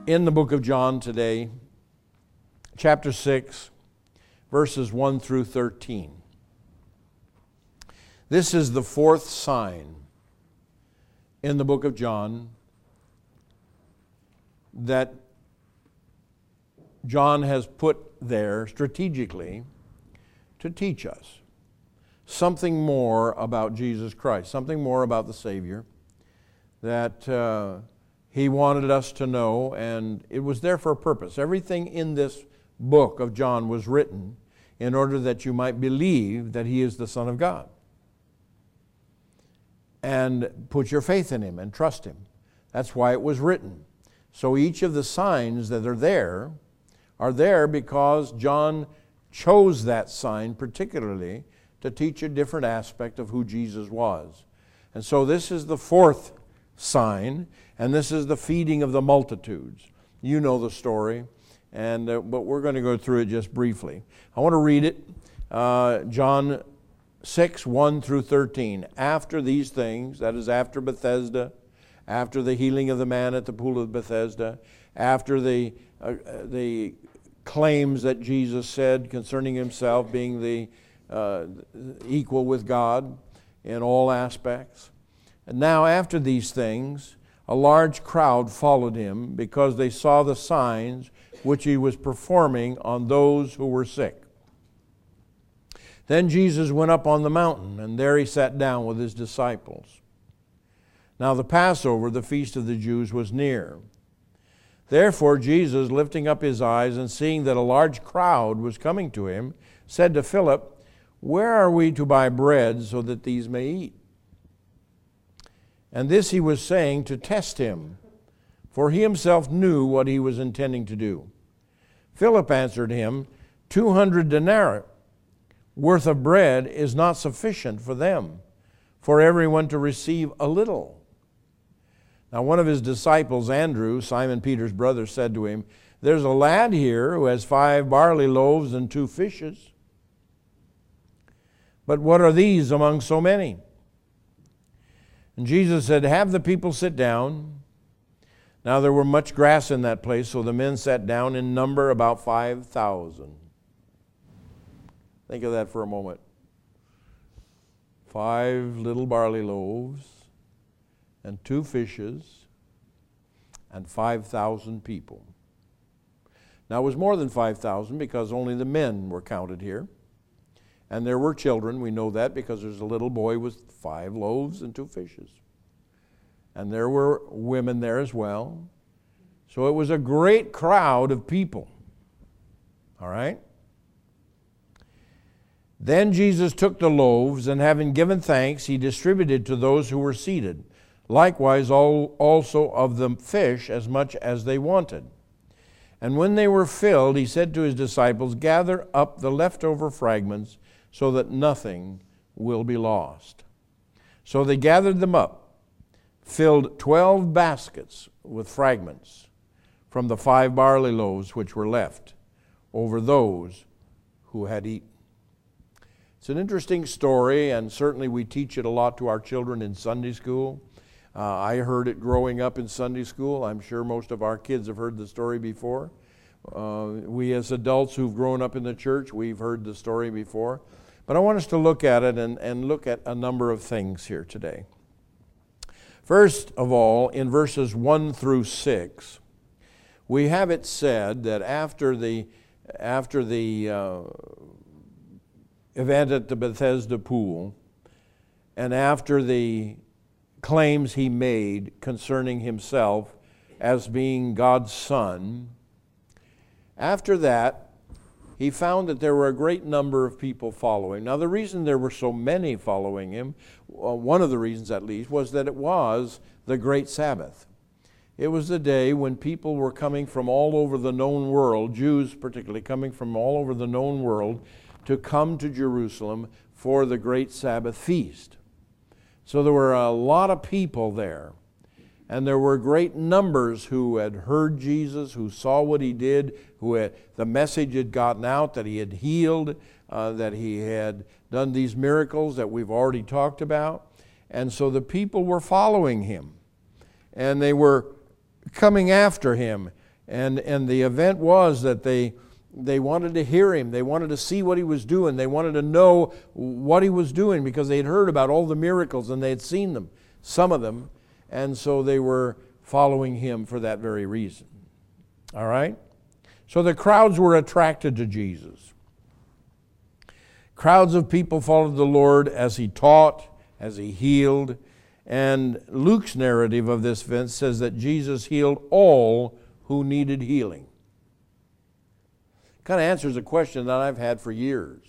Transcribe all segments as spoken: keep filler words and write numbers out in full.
in the book of John today, chapter six, verses one through thirteen. This is the fourth sign in the book of John that John has put there strategically to teach us something more about Jesus Christ, something more about the Savior that uh, He wanted us to know, and it was there for a purpose. Everything in this book of John was written in order that you might believe that He is the Son of God and put your faith in Him and trust Him. That's why it was written. So each of the signs that are there are there because John chose that sign particularly to teach a different aspect of who Jesus was. And so this is the fourth sign, and this is the feeding of the multitudes. You know the story, and uh, but we're going to go through it just briefly. I want to read it, uh, John six, one through thirteen. After these things, that is after Bethesda, after the healing of the man at the pool of Bethesda, after the uh, the claims that Jesus said concerning Himself being the uh, equal with God in all aspects. And now after these things, a large crowd followed Him because they saw the signs which He was performing on those who were sick. Then Jesus went up on the mountain, and there He sat down with His disciples. Now the Passover, the feast of the Jews, was near. Therefore Jesus, lifting up His eyes and seeing that a large crowd was coming to Him, said to Philip, "Where are we to buy bread so that these may eat?" And this He was saying to test Him, for He Himself knew what He was intending to do. Philip answered Him, Two hundred denarii worth of bread is not sufficient for them, for everyone to receive a little. Now one of His disciples, Andrew, Simon Peter's brother, said to Him, "There's a lad here who has five barley loaves and two fishes. But what are these among so many?" And Jesus said, "Have the people sit down." Now there were much grass in that place, so the men sat down in number about five thousand. Think of that for a moment. Five little barley loaves and two fishes and five thousand people. Now it was more than five thousand because only the men were counted here. And there were children, we know that because there's a little boy with five loaves and two fishes. And there were women there as well. So it was a great crowd of people. All right? Then Jesus took the loaves, and having given thanks, He distributed to those who were seated. Likewise all, also of the fish as much as they wanted. And when they were filled, He said to His disciples, "Gather up the leftover fragments, so that nothing will be lost." So they gathered them up, filled twelve baskets with fragments from the five barley loaves which were left over those who had eaten. It's an interesting story, and certainly we teach it a lot to our children in Sunday school. Uh, I heard it growing up in Sunday school. I'm sure most of our kids have heard the story before. Uh, we as adults who've grown up in the church, we've heard the story before. But I want us to look at it and, and look at a number of things here today. First of all, in verses one through six, we have it said that after the, after the uh, event at the Bethesda pool, and after the claims He made concerning Himself as being God's Son, after that, He found that there were a great number of people following. Now, the reason there were so many following Him, well, one of the reasons at least, was that it was the great Sabbath. It was the day when people were coming from all over the known world, Jews particularly, coming from all over the known world to come to Jerusalem for the great Sabbath feast. So there were a lot of people there. And there were great numbers who had heard Jesus, who saw what He did, who had, the message had gotten out that He had healed, uh, that He had done these miracles that we've already talked about. And so the people were following Him. And they were coming after Him. And, and the event was that they, they wanted to hear him. They wanted to see what he was doing. They wanted to know what he was doing because they had heard about all the miracles and they had seen them, some of them. And so they were following him for that very reason. All right? So the crowds were attracted to Jesus. Crowds of people followed the Lord as he taught, as he healed. And Luke's narrative of this event says that Jesus healed all who needed healing. Kind of answers a question that I've had for years.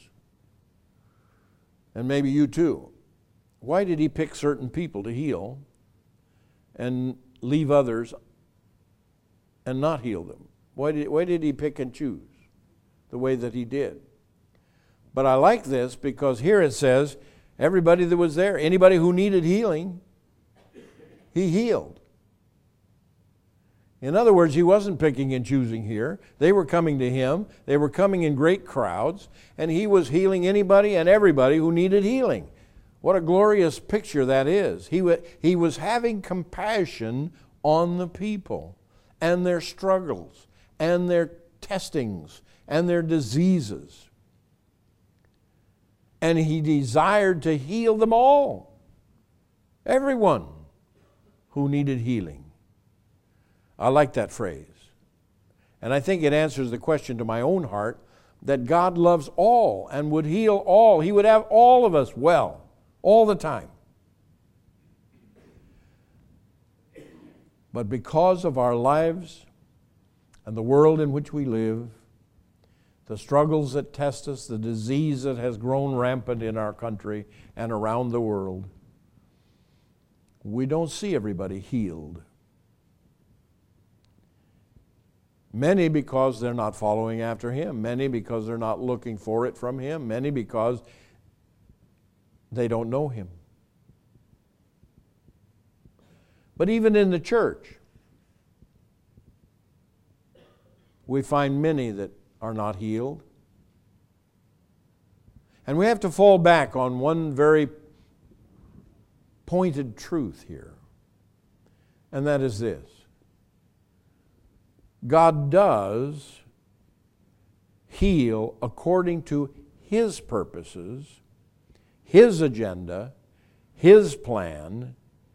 And maybe you too. Why did he pick certain people to heal and leave others and not heal them? Why did, why did he pick and choose the way that he did? But I like this because here it says, everybody that was there, anybody who needed healing, he healed. In other words, he wasn't picking and choosing here. They were coming to him. They were coming in great crowds, and he was healing anybody and everybody who needed healing. What a glorious picture that is. He, w- he was having compassion on the people and their struggles and their testings and their diseases. And he desired to heal them all. Everyone who needed healing. I like that phrase. And I think it answers the question to my own heart that God loves all and would heal all. He would have all of us well, all the time. But because of our lives and the world in which we live, the struggles that test us, the disease that has grown rampant in our country and around the world, we don't see everybody healed. Many because they're not following after him. Many because they're not looking for it from him. Many because they don't know him. But even in the church, we find many that are not healed. And we have to fall back on one very pointed truth here. And that is this. God does heal according to his purposes, his agenda, his plan,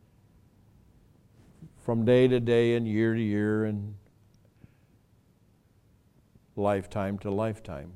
from day to day and year to year and lifetime to lifetime.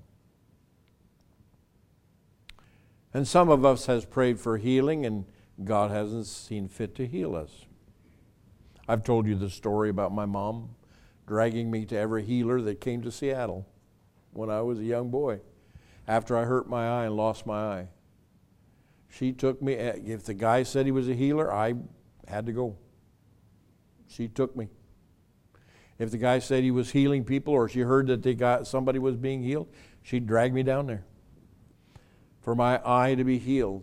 And some of us has prayed for healing and God hasn't seen fit to heal us. I've told you the story about my mom dragging me to every healer that came to Seattle when I was a young boy after I hurt my eye and lost my eye. She took me. If the guy said he was a healer, I had to go. She took me. If the guy said he was healing people or she heard that they got somebody was being healed, she'd drag me down there for my eye to be healed.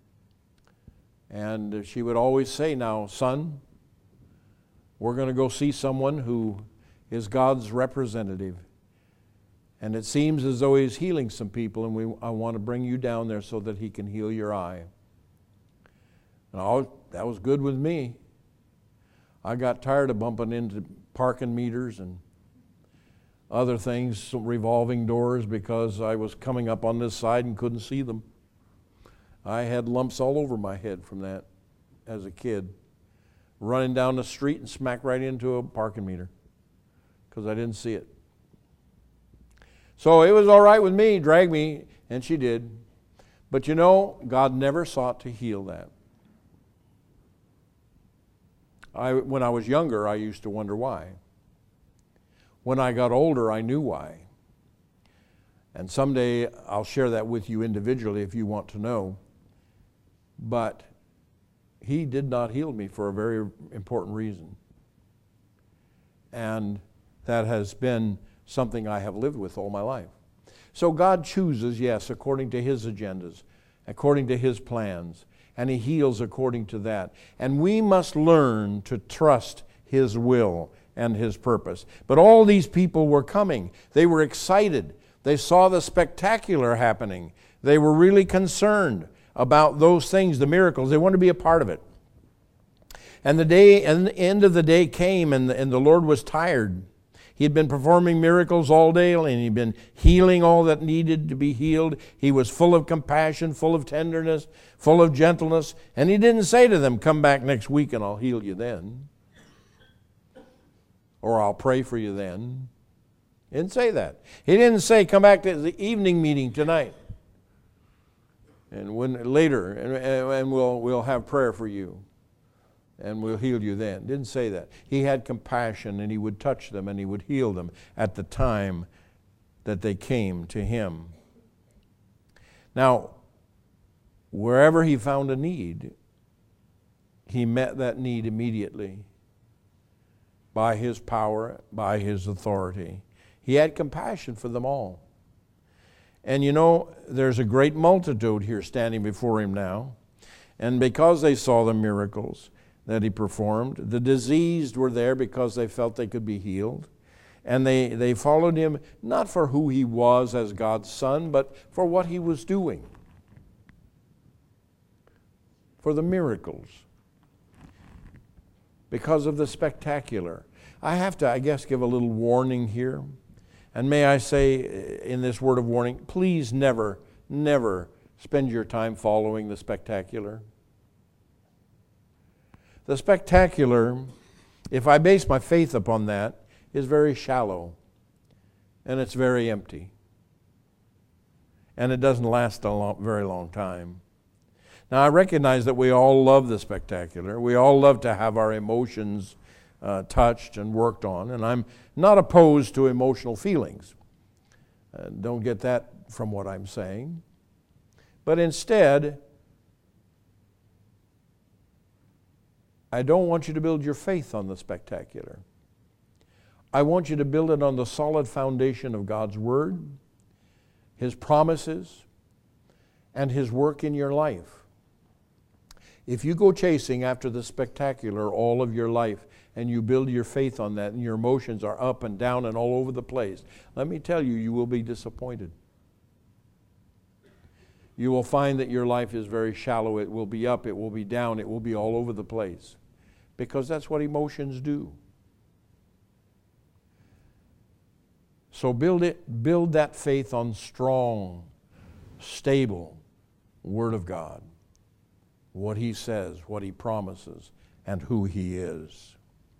And she would always say, now, son, we're going to go see someone who is God's representative. And it seems as though he's healing some people, and we, I want to bring you down there so that he can heal your eye. And all, that was good with me. I got tired of bumping into parking meters and other things, some revolving doors, because I was coming up on this side and couldn't see them. I had lumps all over my head from that as a kid, running down the street and smack right into a parking meter because I didn't see it. So it was all right with me, drag me, and she did. But you know, God never sought to heal that. I, when I was younger, I used to wonder why. When I got older, I knew why. And someday I'll share that with you individually if you want to know. But he did not heal me for a very important reason. And that has been something I have lived with all my life. So God chooses, yes, according to his agendas, according to his plans, and he heals according to that. And we must learn to trust his will and his purpose. But all these people were coming. They were excited. They saw the spectacular happening. They were really concerned about those things, the miracles. They wanted to be a part of it. And the day, and the end of the day came, and the, and the Lord was tired. He had been performing miracles all day, and he'd been healing all that needed to be healed. He was full of compassion, full of tenderness, full of gentleness. And he didn't say to them, come back next week and I'll heal you then. Or I'll pray for you then. He didn't say that. He didn't say, come back to the evening meeting tonight. And when later, and, and we'll, we'll have prayer for you. And we'll heal you then. Didn't say that. He had compassion, and he would touch them and he would heal them at the time that they came to him. Now, wherever he found a need, he met that need immediately by his power, by his authority. He had compassion for them all. And you know, there's a great multitude here standing before him now. And because they saw the miracles that he performed, the diseased were there because they felt they could be healed. And they, they followed him not for who he was as God's son, but for what he was doing. For the miracles. Because of the spectacular. I have to, I guess, give a little warning here. And may I say in this word of warning, please never, never spend your time following the spectacular. The spectacular, if I base my faith upon that, is very shallow. And it's very empty. And it doesn't last a long, very long time. Now, I recognize that we all love the spectacular. We all love to have our emotions uh, touched and worked on. And I'm not opposed to emotional feelings. Uh, don't get that from what I'm saying. But instead, I don't want you to build your faith on the spectacular. I want you to build it on the solid foundation of God's Word, His promises, and His work in your life. If you go chasing after the spectacular all of your life and you build your faith on that and your emotions are up and down and all over the place, let me tell you, you will be disappointed. You will find that your life is very shallow. It will be up, it will be down, it will be all over the place. Because that's what emotions do. So build it, build that faith on strong, stable Word of God. What He says, what He promises, and who He is.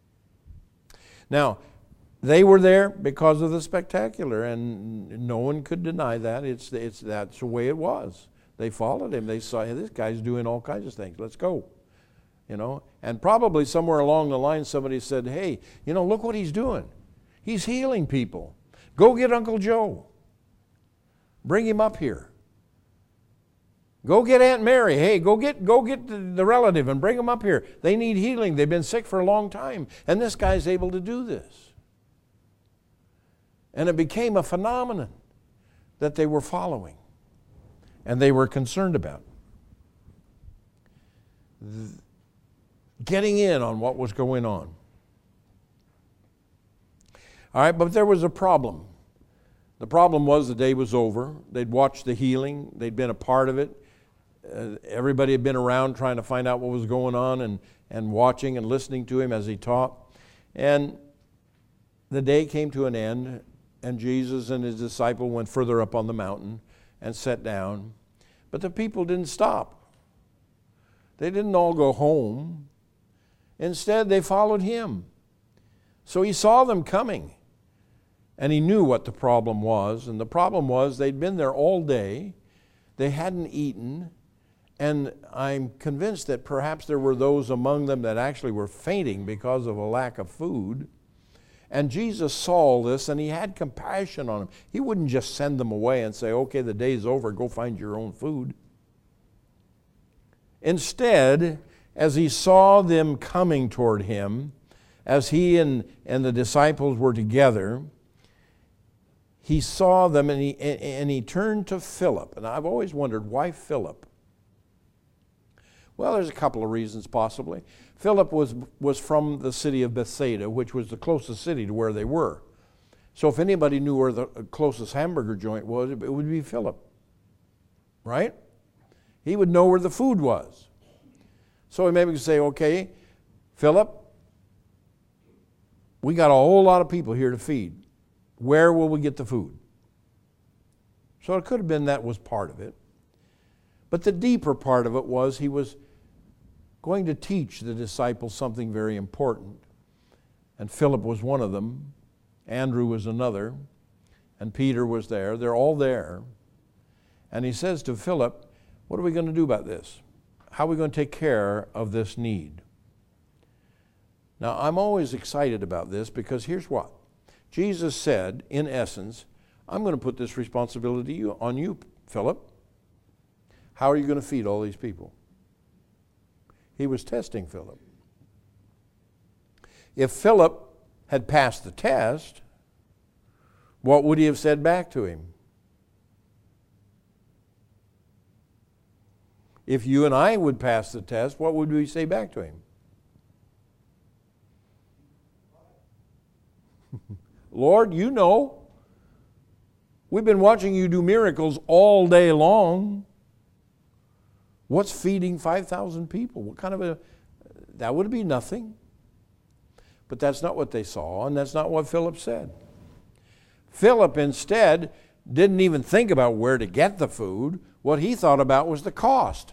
Now, they were there because of the spectacular, and no one could deny that. It's, it's, that's the way it was. They followed Him. They saw, hey, this guy's doing all kinds of things. Let's go. You know, and probably somewhere along the line somebody said, hey, you know, look what he's doing. He's healing people. Go get Uncle Joe. Bring him up here. Go get Aunt Mary. Hey, go get, go get the, the relative and bring them up here. They need healing. They've been sick for a long time. And this guy's able to do this. And it became a phenomenon that they were following and they were concerned about. Getting in on what was going on. All right, but there was a problem. The problem was the day was over. They'd watched the healing. They'd been a part of it. Uh, everybody had been around trying to find out what was going on and, and watching and listening to him as he taught. And the day came to an end, and Jesus and his disciple went further up on the mountain and sat down. But the people didn't stop. They didn't all go home. Instead, they followed him. So he saw them coming, and he knew what the problem was. And the problem was they'd been there all day. They hadn't eaten. And I'm convinced that perhaps there were those among them that actually were fainting because of a lack of food. And Jesus saw all this, and he had compassion on them. He wouldn't just send them away and say, okay, the day's over, go find your own food. Instead, as he saw them coming toward him, as he and, and the disciples were together, he saw them and he, and he turned to Philip. And I've always wondered, why Philip? Well, there's a couple of reasons possibly. Philip was, was from the city of Bethsaida, which was the closest city to where they were. So if anybody knew where the closest hamburger joint was, it would be Philip. Right? He would know where the food was. So he maybe could say, okay, Philip, we got a whole lot of people here to feed. Where will we get the food? So it could have been that was part of it. But the deeper part of it was he was going to teach the disciples something very important. And Philip was one of them. Andrew was another. And Peter was there. They're all there. And he says to Philip, what are we going to do about this? How are we going to take care of this need? Now, I'm always excited about this because here's what. Jesus said, in essence, I'm going to put this responsibility on you, Philip. How are you going to feed all these people? He was testing Philip. If Philip had passed the test, what would he have said back to him? If you and I would pass the test, what would we say back to him? Lord, you know. We've been watching you do miracles all day long. What's feeding five thousand people? What kind of a... That would be nothing. But that's not what they saw, and that's not what Philip said. Philip instead didn't even think about where to get the food. What he thought about was the cost.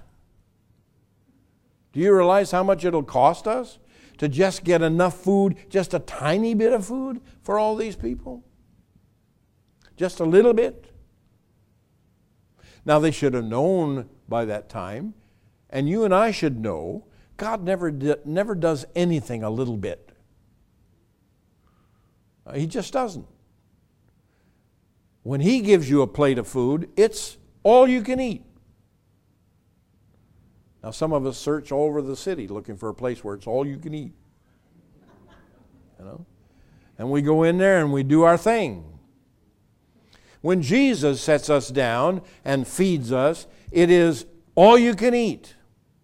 Do you realize how much it'll cost us to just get enough food, just a tiny bit of food for all these people? Just a little bit? Now they should have known by that time, and you and I should know, God never, di- never does anything a little bit. Uh, he just doesn't. When He gives you a plate of food, it's all you can eat. Now some of us search all over the city looking for a place where it's all you can eat. You know? And we go in there and we do our thing. When Jesus sets us down and feeds us, it is all you can eat.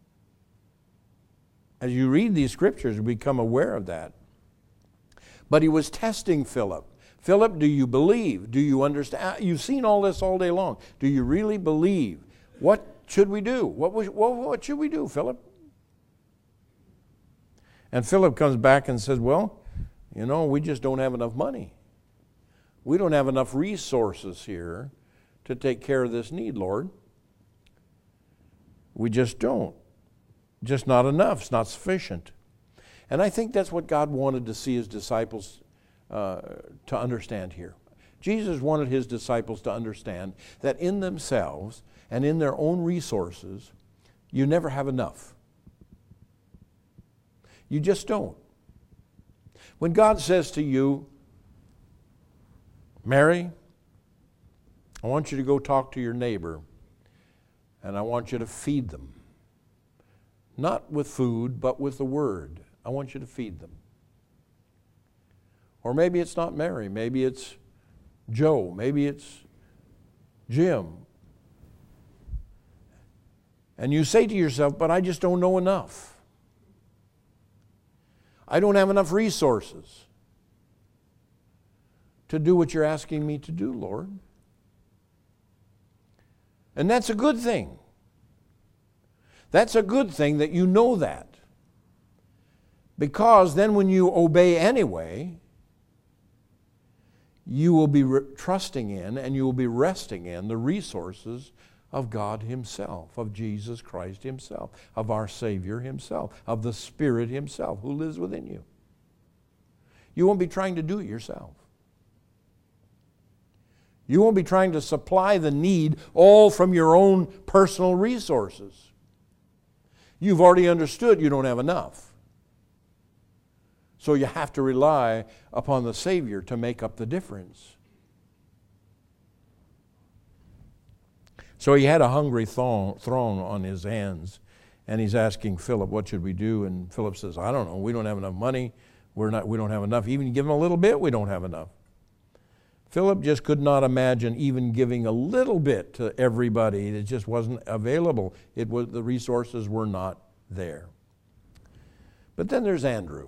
As you read these scriptures, you become aware of that. But He was testing Philip. Philip, do you believe? Do you understand? You've seen all this all day long. Do you really believe? What should we do? What, was, what, what should we do, Philip? And Philip comes back and says, well, you know, we just don't have enough money. We don't have enough resources here to take care of this need, Lord. We just don't. Just not enough. It's not sufficient. And I think that's what God wanted to see His disciples uh, to understand here. Jesus wanted His disciples to understand that in themselves and in their own resources, you never have enough. You just don't. When God says to you, Mary, I want you to go talk to your neighbor, and I want you to feed them. Not with food, but with the Word. I want you to feed them. Or maybe it's not Mary. Maybe it's Joe. Maybe it's Jim. And you say to yourself, but I just don't know enough. I don't have enough resources to do what you're asking me to do, Lord. And that's a good thing. That's a good thing that you know that. Because then when you obey anyway, you will be re- trusting in and you will be resting in the resources of God Himself, of Jesus Christ Himself, of our Savior Himself, of the Spirit Himself who lives within you. You won't be trying to do it yourself. You won't be trying to supply the need all from your own personal resources. You've already understood you don't have enough. So you have to rely upon the Savior to make up the difference. So he had a hungry throng on his hands, and he's asking Philip, what should we do? And Philip says, I don't know. We don't have enough money. We're not, we don't have enough. Even give him a little bit, we don't have enough. Philip just could not imagine even giving a little bit to everybody. It just wasn't available. It was, the resources were not there. But then there's Andrew.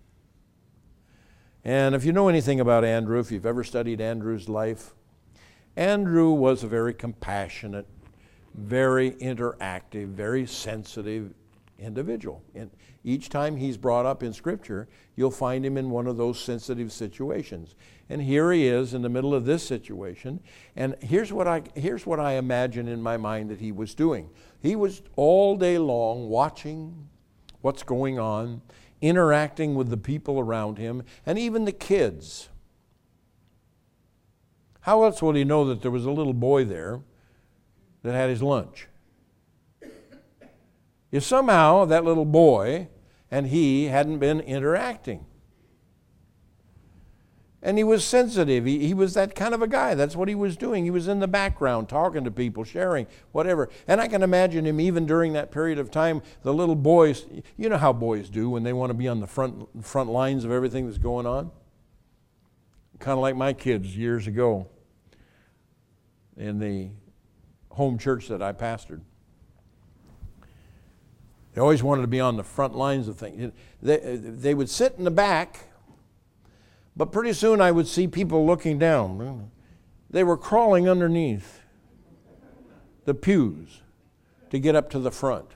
And if you know anything about Andrew, if you've ever studied Andrew's life, Andrew was a very compassionate, very interactive, very sensitive individual. And each time he's brought up in Scripture, you'll find him in one of those sensitive situations. And here he is in the middle of this situation. And here's what I here's what I imagine in my mind that he was doing. He was all day long watching what's going on, interacting with the people around him, and even the kids. How else would he know that there was a little boy there that had his lunch? If somehow that little boy and he hadn't been interacting. And he was sensitive. He, he was that kind of a guy. That's what he was doing. He was in the background, talking to people, sharing, whatever. And I can imagine him even during that period of time, the little boys, you know how boys do when they want to be on the front, front lines of everything that's going on? Kind of like my kids years ago in the home church that I pastored. They always wanted to be on the front lines of things. They, they would sit in the back, but pretty soon I would see people looking down. They were crawling underneath the pews to get up to the front.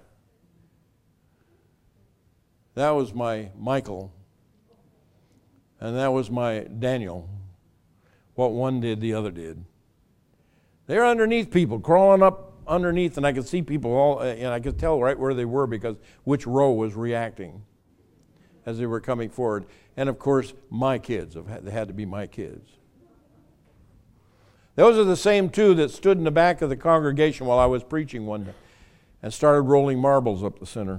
That was my Michael, and that was my Daniel. What one did, the other did. They were underneath people, crawling up underneath, and I could see people all, and I could tell right where they were because which row was reacting as they were coming forward. And of course, my kids, they had to be my kids. Those are the same two that stood in the back of the congregation while I was preaching one day and started rolling marbles up the center.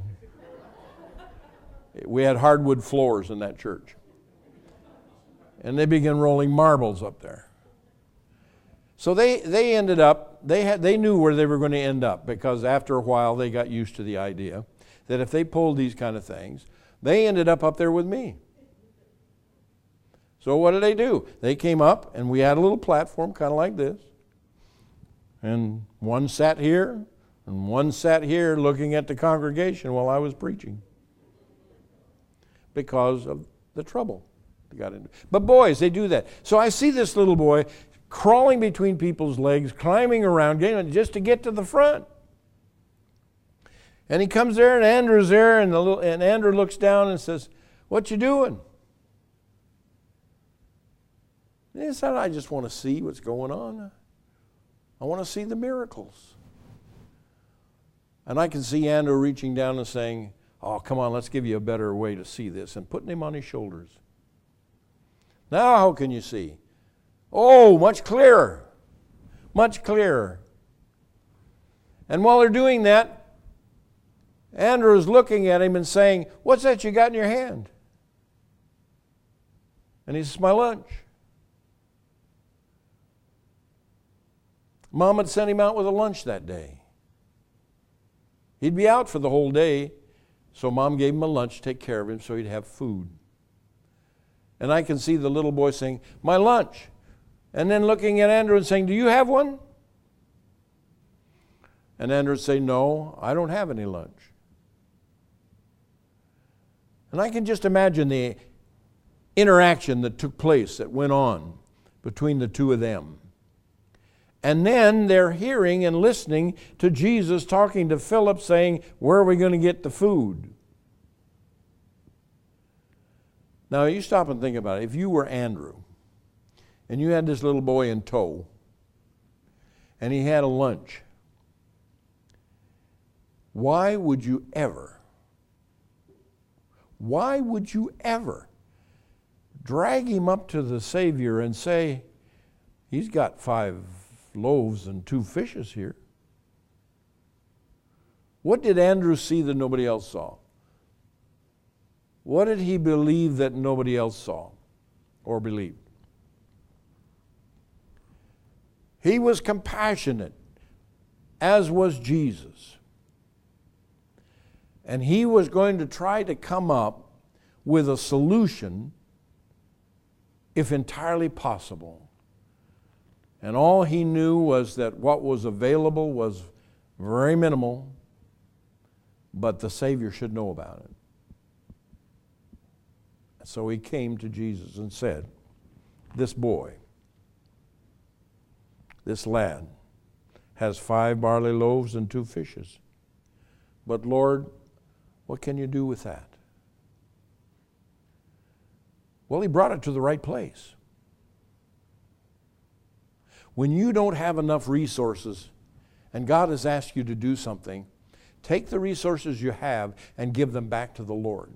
We had hardwood floors in that church. And they began rolling marbles up there. So they, they ended up, they had they knew where they were going to end up because after a while they got used to the idea that if they pulled these kind of things, they ended up up there with me. So what did they do? They came up and we had a little platform kind of like this. And one sat here and one sat here looking at the congregation while I was preaching because of the trouble they got into. But boys, they do that. So I see this little boy crawling between people's legs, climbing around, getting, just to get to the front. And he comes there, and Andrew's there, and, the little, and Andrew looks down and says, "What you doing?" And he said, "I just want to see what's going on. I want to see the miracles." And I can see Andrew reaching down and saying, "Oh, come on, let's give you a better way to see this," and putting him on his shoulders. "Now how can you see?" "Oh, much clearer, much clearer." And while they're doing that, Andrew is looking at him and saying, "What's that you got in your hand?" And he says, "My lunch." Mom had sent him out with a lunch that day. He'd be out for the whole day, so Mom gave him a lunch to take care of him so he'd have food. And I can see the little boy saying, "My lunch." And then looking at Andrew and saying, "Do you have one?" And Andrew would say, "No, I don't have any lunch." And I can just imagine the interaction that took place, that went on between the two of them. And then they're hearing and listening to Jesus talking to Philip saying, "Where are we going to get the food?" Now you stop and think about it. If you were Andrew, and you had this little boy in tow, and he had a lunch, why would you ever, why would you ever drag him up to the Savior and say, "He's got five loaves and two fishes here"? What did Andrew see that nobody else saw? What did he believe that nobody else saw or believed? He was compassionate, as was Jesus. And he was going to try to come up with a solution, if entirely possible. And all he knew was that what was available was very minimal, but the Savior should know about it. So he came to Jesus and said, "This boy, this lad, has five barley loaves and two fishes. But Lord, What can you do with that? Well, he brought it to the right place. When you don't have enough resources and God has asked you to do something, take the resources you have and give them back to the Lord.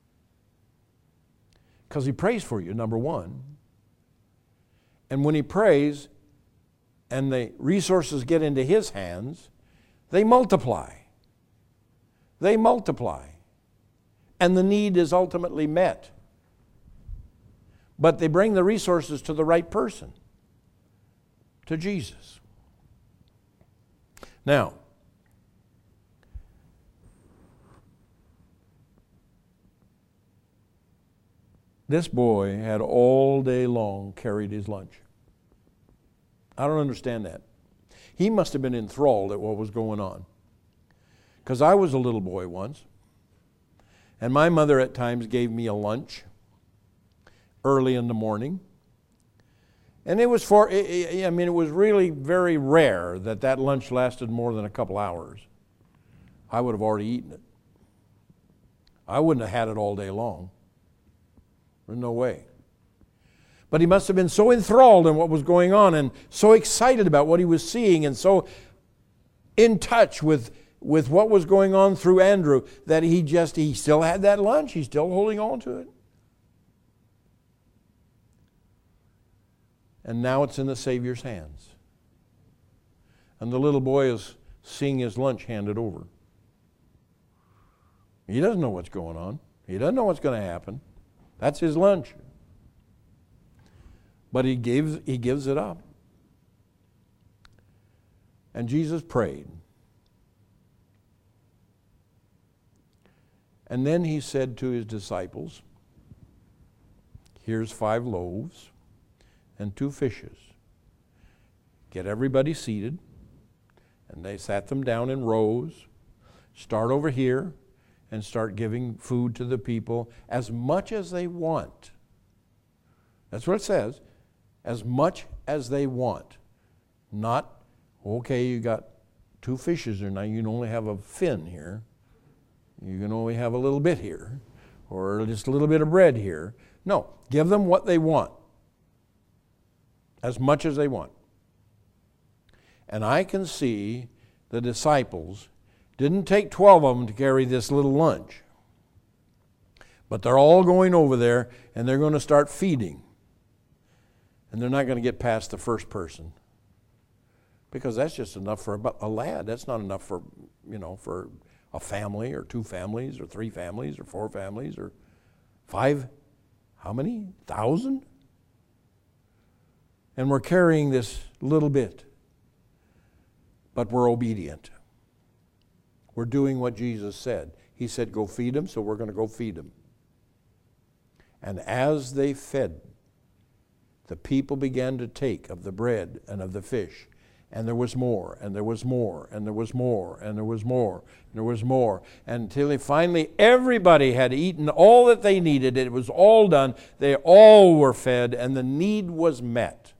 Because he prays for you, number one. And when he prays and the resources get into his hands, they multiply. They multiply. And the need is ultimately met. But they bring the resources to the right person, to Jesus. Now, this boy had all day long carried his lunch. I don't understand that. He must have been enthralled at what was going on. Because I was a little boy once, and my mother at times gave me a lunch early in the morning. And it was for, I mean, it was really very rare that that lunch lasted more than a couple hours. I would have already eaten it. I wouldn't have had it all day long. There's no way. But he must have been so enthralled in what was going on and so excited about what he was seeing and so in touch with, with what was going on through Andrew that he just, he still had that lunch. He's still holding on to it. And now it's in the Savior's hands. And the little boy is seeing his lunch handed over. He doesn't know what's going on. He doesn't know what's going to happen. That's his lunch. But he gives, he gives it up. And Jesus prayed. And then he said to his disciples, here's five loaves and two fishes. Get everybody seated. And they sat them down in rows. Start over here and start giving food to the people as much as they want. That's what it says. As much as they want. Not, okay, you got two fishes here, now you can only have a fin here. You can only have a little bit here. Or just a little bit of bread here. No, give them what they want. As much as they want. And I can see the disciples didn't take twelve of them to carry this little lunch. But they're all going over there and they're going to start feeding. And they're not going to get past the first person. Because that's just enough for a lad. That's not enough for, you know, for a family or two families or three families or four families or five, how many? Thousand? And we're carrying this little bit. But we're obedient. We're doing what Jesus said. He said, go feed them, so we're going to go feed them. And as they fed, the people began to take of the bread and of the fish. And there was more, and there was more, and there was more, and there was more, and there was more. Until finally everybody had eaten all that they needed. It was all done. They all were fed, and the need was met.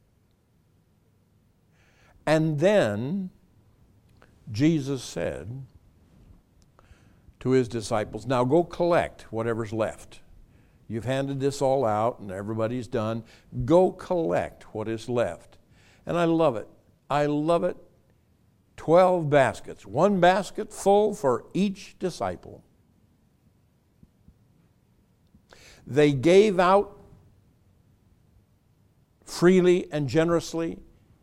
And then Jesus said to his disciples, now go collect whatever's left. You've handed this all out and everybody's done. Go collect what is left. And I love it. I love it. Twelve baskets. One basket full for each disciple. They gave out freely and generously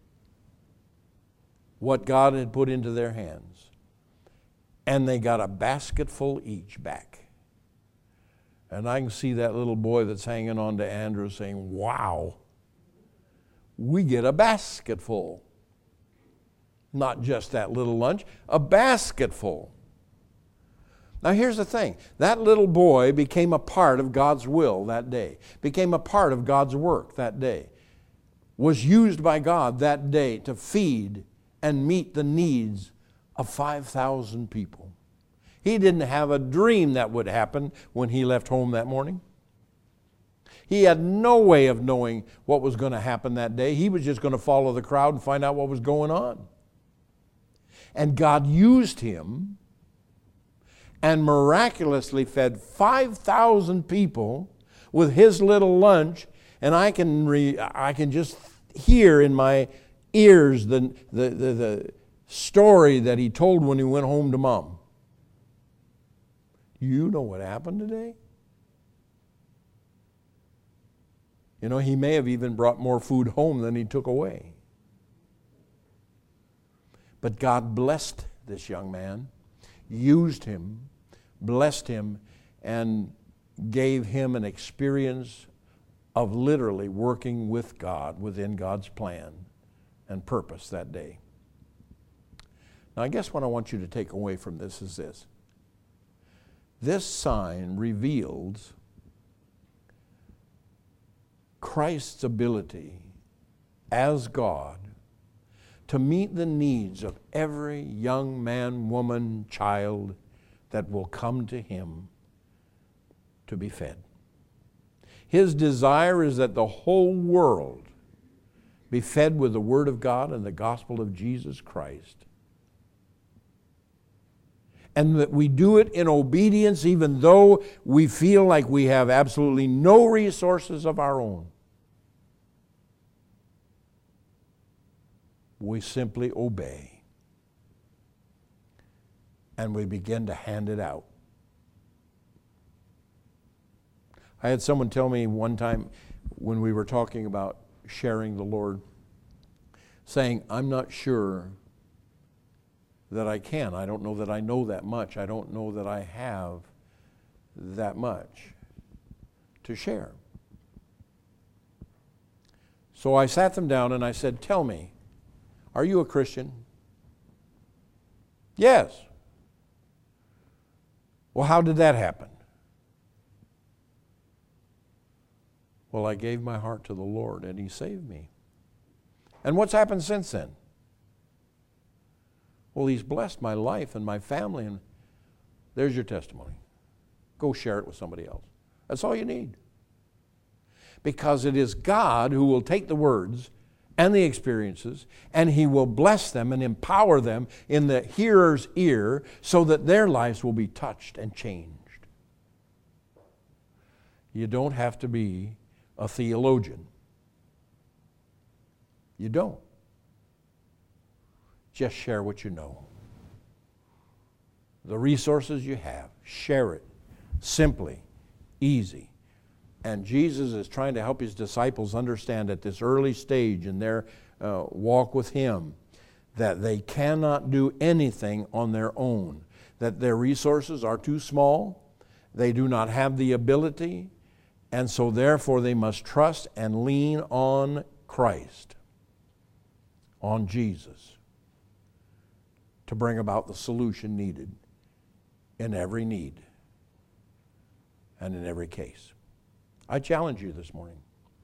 what God had put into their hands. And they got a basketful each back. And I can see that little boy that's hanging on to Andrew saying, wow, we get a basketful. Not just that little lunch, a basketful. Now here's the thing. That little boy became a part of God's will that day. Became a part of God's work that day. Was used by God that day to feed and meet the needs of five thousand people. He didn't have a dream that would happen when he left home that morning. He had no way of knowing what was going to happen that day. He was just going to follow the crowd and find out what was going on. And God used him, and miraculously fed five thousand people with his little lunch, and I can re, I can just hear in my ears the, the, the, the story that he told when he went home to Mom. You know what happened today? You know, he may have even brought more food home than he took away. But God blessed this young man, used him, blessed him, and gave him an experience of literally working with God within God's plan and purpose that day. Now, I guess what I want you to take away from this is this. This sign reveals Christ's ability as God to meet the needs of every young man, woman, child that will come to him to be fed. His desire is that the whole world be fed with the Word of God and the gospel of Jesus Christ. And that we do it in obedience even though we feel like we have absolutely no resources of our own. We simply obey. And we begin to hand it out. I had someone tell me one time when we were talking about sharing the Lord, saying, I'm not sure that I can. I don't know that I know that much. I don't know that I have that much to share. So I sat them down and I said, tell me, are you a Christian? Yes. Well, how did that happen? Well, I gave my heart to the Lord and He saved me. And what's happened since then? Well, He's blessed my life and my family, and there's your testimony. Go share it with somebody else. That's all you need. Because it is God who will take the words and the experiences, and He will bless them and empower them in the hearer's ear so that their lives will be touched and changed. You don't have to be a theologian. You don't. Just share what you know. The resources you have, share it. Simply, easy. And Jesus is trying to help His disciples understand at this early stage in their uh, walk with Him that they cannot do anything on their own, that their resources are too small, they do not have the ability, and so therefore they must trust and lean on Christ, on Jesus, to bring about the solution needed in every need and in every case. I challenge you this morning.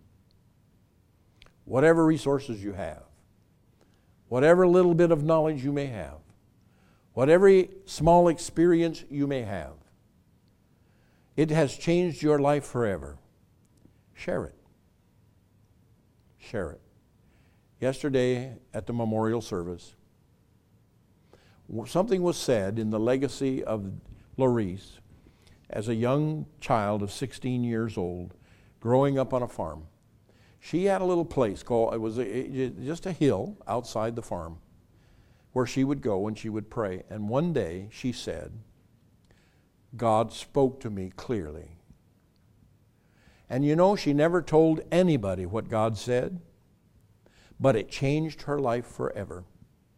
Whatever resources you have, whatever little bit of knowledge you may have, whatever small experience you may have, it has changed your life forever. Share it. Share it. Yesterday at the memorial service, something was said in the legacy of Lorice as a young child of sixteen years old, growing up on a farm. She had a little place called, it was a, just a hill outside the farm, where she would go and she would pray. And one day she said, God spoke to me clearly. And you know, she never told anybody what God said, but it changed her life forever.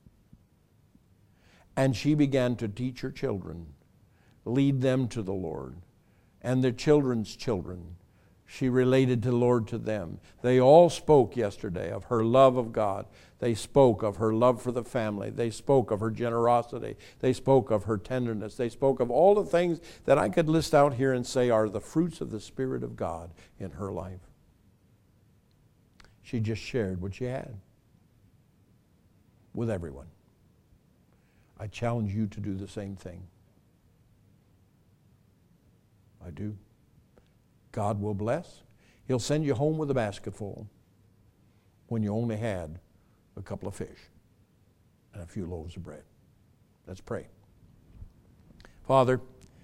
And she began to teach her children, lead them to the Lord, and their children's children. She related the Lord to them. They all spoke yesterday of her love of God. They spoke of her love for the family. They spoke of her generosity. They spoke of her tenderness. They spoke of all the things that I could list out here and say are the fruits of the Spirit of God in her life. She just shared what she had with everyone. I challenge you to do the same thing. I do. God will bless. He'll send you home with a basket full when you only had a couple of fish and a few loaves of bread. Let's pray. Father,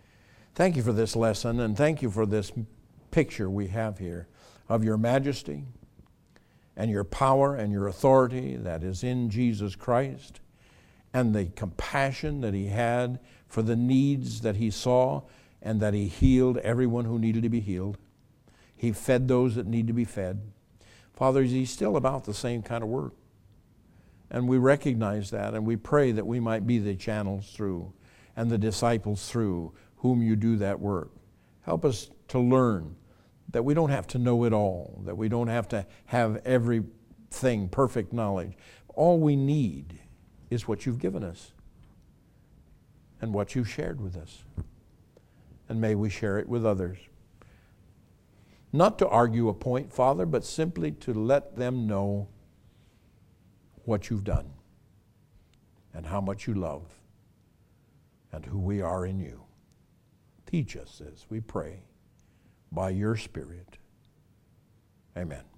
Thank you for this lesson, and thank you for this picture we have here of your majesty and your power and your authority that is in Jesus Christ, and the compassion that he had for the needs that he saw, and that he healed everyone who needed to be healed. He fed those that need to be fed. Father, he's still about the same kind of work. And we recognize that, and we pray that we might be the channels through and the disciples through whom you do that work. Help us to learn that we don't have to know it all, that we don't have to have everything, perfect knowledge. All we need is what you've given us and what you've shared with us. And may we share it with others. Not to argue a point, Father, but simply to let them know what you've done and how much you love and who we are in you. Teach us this, we pray, by your Spirit. Amen.